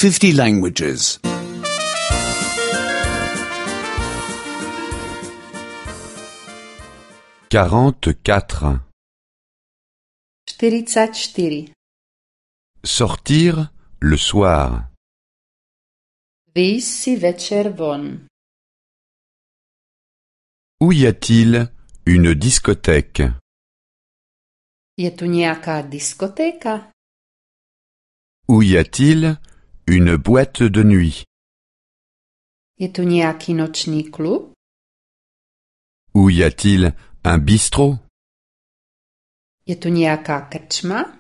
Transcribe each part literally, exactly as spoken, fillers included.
fifty languages. quarante-quatre. čtyřicet čtyři. Sortir le soir. Vyjít si večer von. Où y a-t-il une discothèque? Je tu nějaká diskotéka? Où y a-t-il une boîte de nuit? Je tu nějaký noční klub? Où y a-t-il un bistrot? Je tu nějaká krčma?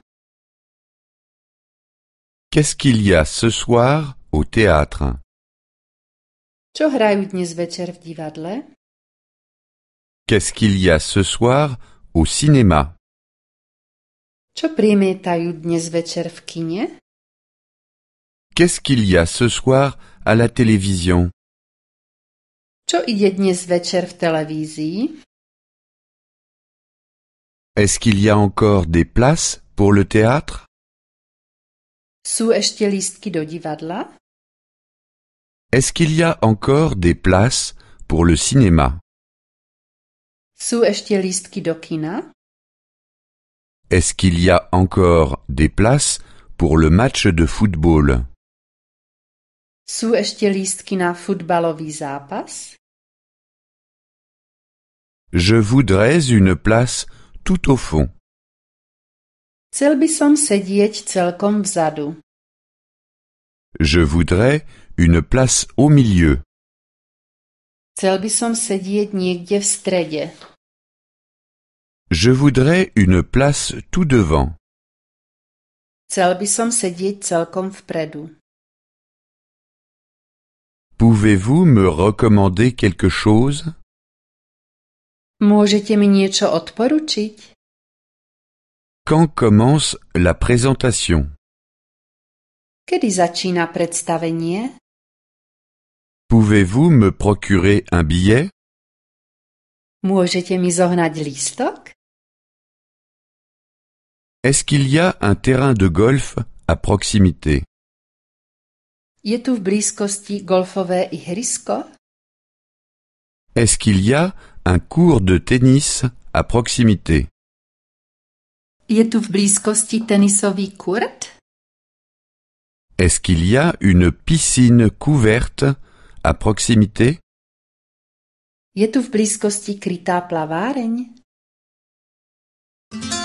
Qu'est-ce qu'il y a ce soir au théâtre? Čo hrajú dnes večer v divadle? Qu'est-ce qu'il y a ce soir au cinéma? Čo premietajú dnes večer v kine? Qu'est-ce qu'il y a ce soir à la télévision? Čo ide dnes večer v televízii? Est-ce qu'il y a encore des places pour le théâtre? Sú ešte lístky do divadla? Est-ce qu'il y a encore des places pour le cinéma? Sú ešte lístky do kina? Est-ce qu'il y a encore des places pour le match de football? Sú ešte lístky na futbalový zápas? Je voudrais une place tout au fond. Chcel by som sedieť celkom vzadu. Je voudrais une place au milieu. Chcel by som sedieť niekde v strede. Je voudrais une place tout devant. Chcel by som sedieť celkom vpredu. Pouvez-vous me recommander quelque chose? Môžete mi niečo odporučiť? Quand commence la présentation? Kedy začína predstavenie? Pouvez-vous me procurer un billet? Môžete mi zohnať lístok? Est-ce qu'il y a un terrain de golf à proximité? Je tu v blízkosti golfové ihrisko? Est-ce qu'il y a un court de tennis à proximité? Je tu v blízkosti tenisový kurt? Est-ce qu'il y a une piscine couverte à proximité? Je tu v blízkosti krytá plaváreň?